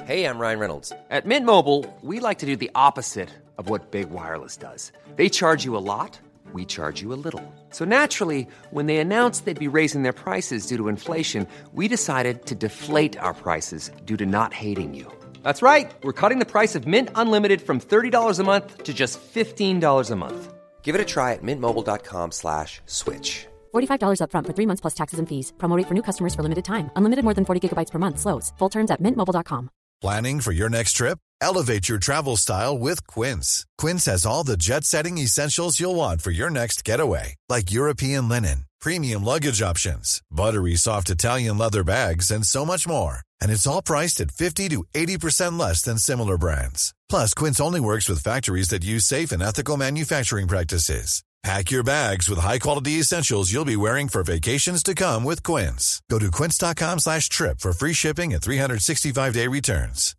Hey, I'm Ryan Reynolds. At Mint Mobile, we like to do the opposite of what Big Wireless does. They charge you a lot, we charge you a little. So naturally, when they announced they'd be raising their prices due to inflation, we decided to deflate our prices due to not hating you. That's right. We're cutting the price of Mint Unlimited from $30 a month to just $15 a month. Give it a try at mintmobile.com/switch. $45 up front for 3 months plus taxes and fees. Promo rate for new customers for limited time. Unlimited more than 40 gigabytes per month. Slows full terms at mintmobile.com. Planning for your next trip? Elevate your travel style with Quince. Quince has all the jet-setting essentials you'll want for your next getaway, like European linen, premium luggage options, buttery soft Italian leather bags, and so much more. And it's all priced at 50 to 80% less than similar brands. Plus, Quince only works with factories that use safe and ethical manufacturing practices. Pack your bags with high-quality essentials you'll be wearing for vacations to come with Quince. Go to quince.com/trip for free shipping and 365-day returns.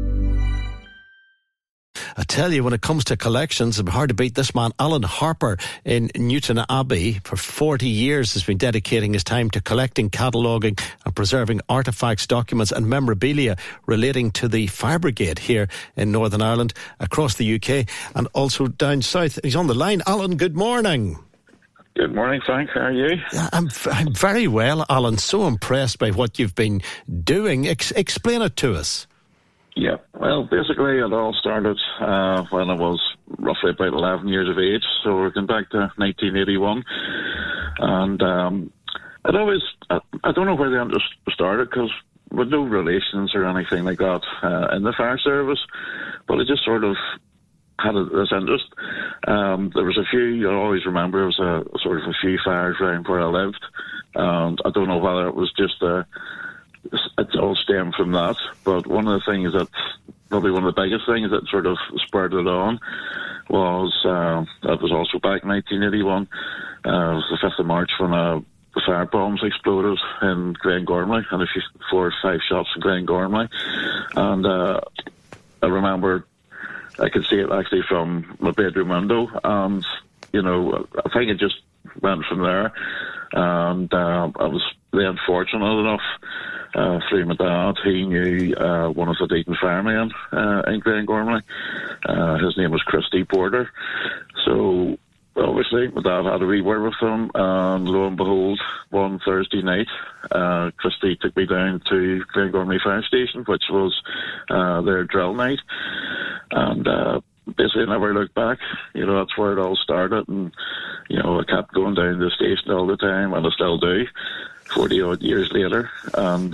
I tell you, when it comes to collections, it's hard to beat this man. Alan Harper in Newton Abbey for 40 years has been dedicating his time to collecting, cataloguing and preserving artefacts, documents and memorabilia relating to the fire brigade here in Northern Ireland, across the UK and also down south. He's on the line. Alan, good morning. Good morning, Frank. How are you? I'm very well, Alan. So impressed by what you've been doing. Explain it to us. Yeah, well, basically it all started when I was roughly about 11 years of age, so we're going back to 1981, and I don't know where they started, because with no relations or anything like that in the fire service, but I just sort of had this interest. There was a few, I always remember, there was a few fires around where I lived, and I don't know whether it was just it's all stemmed from that, but one of the things that, probably one of the biggest things that sort of spurred it on was, that was also back in 1981, it was the 5th of March when the fire bombs exploded in Glengormley, and 4 or 5 shops in Glengormley, and I remember I could see it actually from my bedroom window, and, you know, I think it just went from there, and I was then fortunate enough, through my dad, he knew one of the Deaton firemen in Glengormley. His name was Christy Porter. So obviously my dad had a wee word with him, and lo and behold, one Thursday night, Christy took me down to Glengormley Fire Station, which was their drill night, and basically never looked back. You know, that's where it all started, and, you know, I kept going down to the station all the time, and I still do, 40 odd years later, and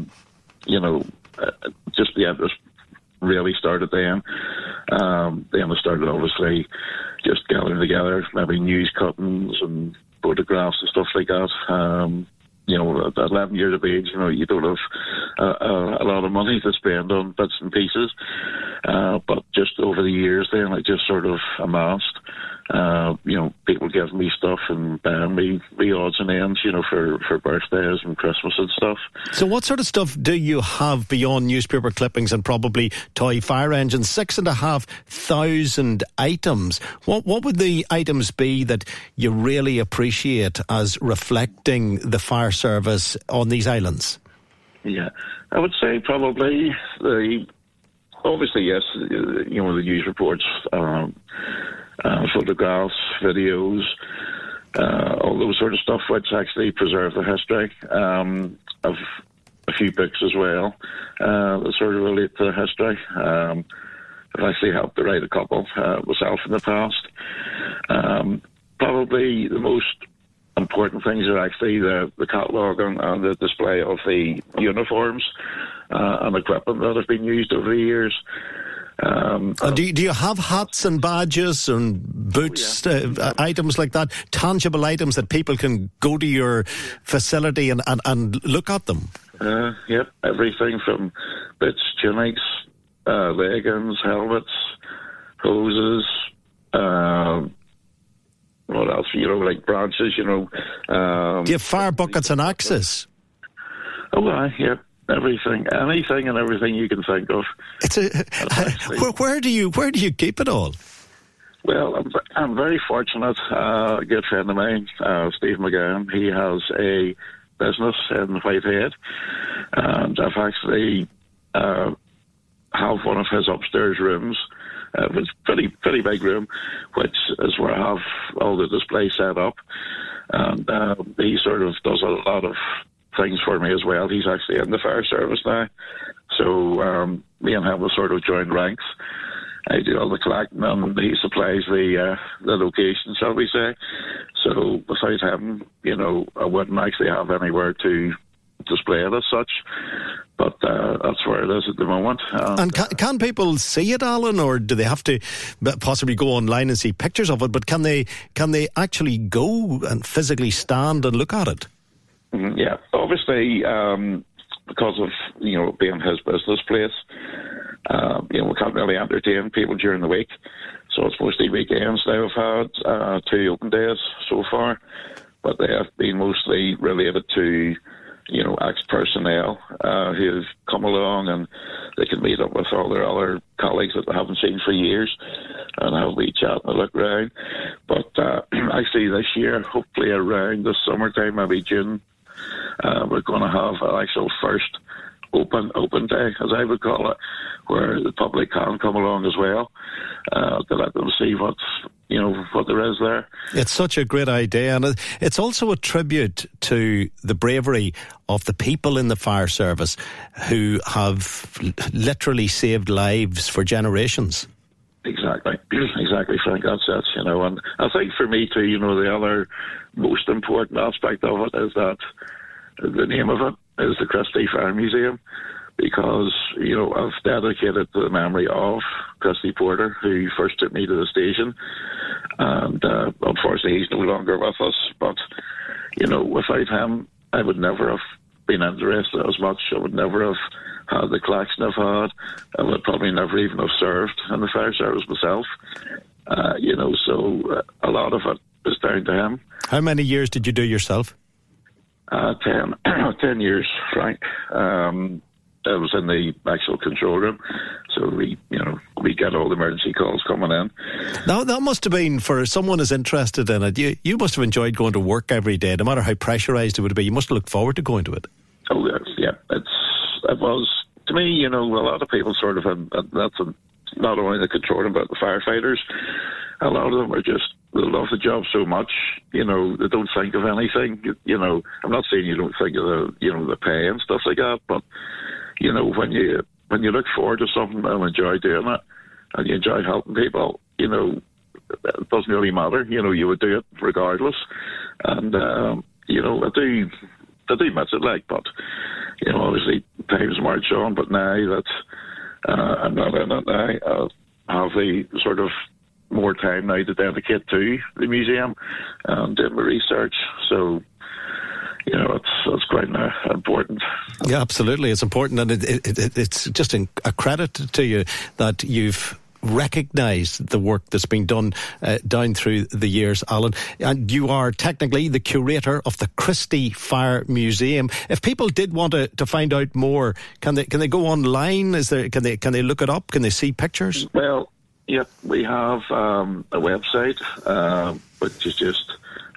you know, just the interest really started then. Then I started obviously just gathering together maybe news cuttings and photographs and stuff like that. You know, at 11 years of age, you know, you don't have a lot of money to spend on bits and pieces, but just over the years then I just sort of amassed, you know, people giving me stuff and buying me odds and ends, you know, for birthdays and Christmas and stuff. So what sort of stuff do you have beyond newspaper clippings and probably toy fire engines? 6,500 items. What would the items be that you really appreciate as reflecting the fire service on these islands? Yeah, I would say probably obviously, yes, you know, the news reports, photographs, videos, all those sort of stuff which actually preserve the history. Of a few books as well that sort of relate to the history. I've actually helped to write a couple myself in the past. Probably the most important things are actually the catalogue and the display of the uniforms and equipment that have been used over the years. Do you have hats and badges and boots, items like that, tangible items that people can go to your facility and look at them? Yep, everything from boots, tunics, leggings, helmets, hoses, what else, you know, like branches, you know. Do you have fire buckets and axes? Oh, yep. Everything, anything and everything you can think of. Where do you keep it all? Well, I'm very fortunate. A good friend of mine, Steve McGann, he has a business in Whitehead, and I've actually have one of his upstairs rooms. It's a pretty big room, which is where I have all the display set up. And he sort of does a lot of things for me as well. He's actually in the fire service now. So me and him will sort of join ranks. I do all the collecting and he supplies the location, shall we say. So without him, I wouldn't actually have anywhere to display it as such. But that's where it is at the moment. And can people see it, Alan, or do they have to possibly go online and see pictures of it? But can they actually go and physically stand and look at it? Yeah, obviously, because of being his business place, we can't really entertain people during the week. So it's mostly weekends. Now I've had 2 open days so far, but they have been mostly related to ex-personnel who've come along, and they can meet up with all their other colleagues that they haven't seen for years and have a wee chat and a look round. But actually this year, hopefully around the summertime, maybe June, we're going to have an actual first open day, as I would call it, where the public can come along as well to let them see what there is there. It's such a great idea, and it's also a tribute to the bravery of the people in the fire service who have literally saved lives for generations. Exactly, Frank, that's it, and I think for me too, the other most important aspect of it is that the name of it is the Christie Fire Museum, because, I've dedicated to the memory of Christie Porter, who first took me to the station, and unfortunately he's no longer with us, but, without him, I would never have been interested as much. I would never have had the collection I've had. I would probably never even have served in the fire service myself. So a lot of it is down to him. How many years did you do yourself? 10 years, Frank. I was in the actual control room, so we get all the emergency calls coming in. Now, that must have been, for someone as interested in it, you must have enjoyed going to work every day, no matter how pressurised it would be. You must have looked forward to going to it. Oh, yeah. It was, to me, a lot of people sort of, that's not only the control room, but the firefighters. A lot of them are just, they love the job so much, they don't think of anything. I'm not saying you don't think of the pay and stuff like that, but, when you look forward to something and enjoy doing it, and you enjoy helping people, it doesn't really matter. You would do it regardless. And, I do miss it, but, obviously times march on, but now that I'm not in it now, I have the sort of more time now to dedicate to the museum and do my research. So, it's quite important. Yeah, absolutely. It's important, and it's just a credit to you that you've recognised the work that's been done down through the years, Alan. And you are technically the curator of the Christie Fire Museum. If people did want to find out more, can they go online? Can they look it up? Can they see pictures? Well, yeah, we have a website, which is just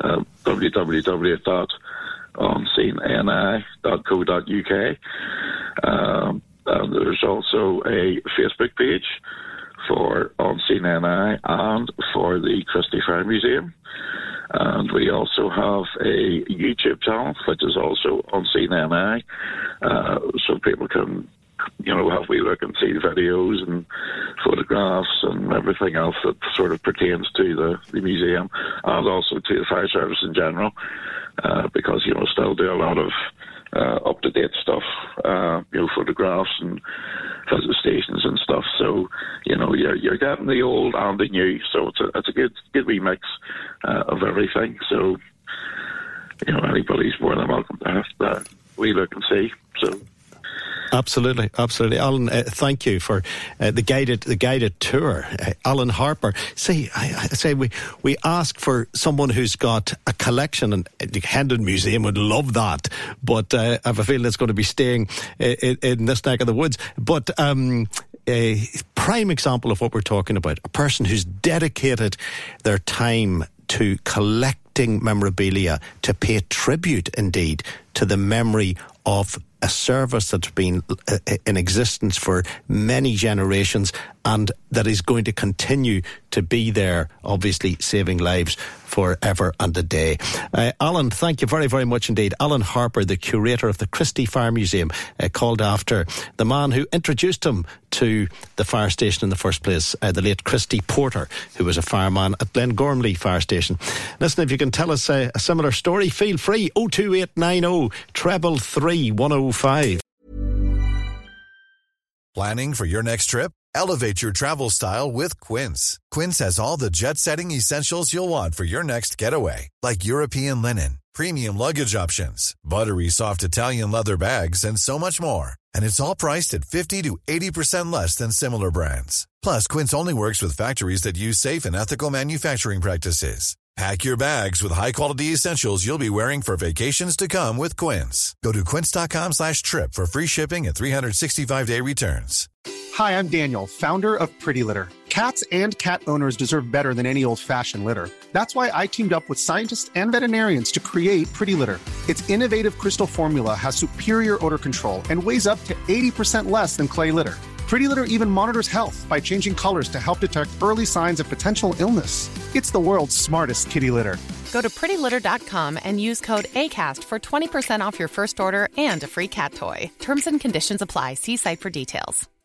www.onsceneni.co.uk. And there's also a Facebook page for On Scene NI and for the Christie Fire Museum. And we also have a YouTube channel, which is also On Scene NI, so people can have we look and see videos and photographs and everything else that sort of pertains to the museum and also to the fire service in general, because still do a lot of up-to-date stuff, photographs and visit stations and stuff. So you're getting the old and the new. So it's a good wee mix of everything. So anybody's more than welcome to have that we look and see. So. Absolutely. Alan, thank you for the guided tour. Alan Harper. See, I say we ask for someone who's got a collection, and the Hendon Museum would love that, but I have a feeling it's going to be staying in this neck of the woods. But a prime example of what we're talking about, a person who's dedicated their time to collecting memorabilia, to pay tribute indeed to the memory of a service that's been in existence for many generations and that is going to continue to be there, obviously saving lives forever and a day. Alan, thank you very, very much indeed. Alan Harper, the curator of the Christie Fire Museum, called after the man who introduced him to the fire station in the first place, the late Christy Porter, who was a fireman at Glengormley Fire Station. Listen, if you can tell us a similar story, feel free. 02890 333 105. Planning for your next trip? Elevate your travel style with Quince. Quince has all the jet-setting essentials you'll want for your next getaway, like European linen, premium luggage options, buttery soft Italian leather bags, and so much more. And it's all priced at 50 to 80% less than similar brands. Plus, Quince only works with factories that use safe and ethical manufacturing practices. Pack your bags with high-quality essentials you'll be wearing for vacations to come with Quince. Go to quince.com/trip for free shipping and 365-day returns. Hi, I'm Daniel, founder of Pretty Litter. Cats and cat owners deserve better than any old-fashioned litter. That's why I teamed up with scientists and veterinarians to create Pretty Litter. Its innovative crystal formula has superior odor control and weighs up to 80% less than clay litter. Pretty Litter even monitors health by changing colors to help detect early signs of potential illness. It's the world's smartest kitty litter. Go to prettylitter.com and use code ACAST for 20% off your first order and a free cat toy. Terms and conditions apply. See site for details.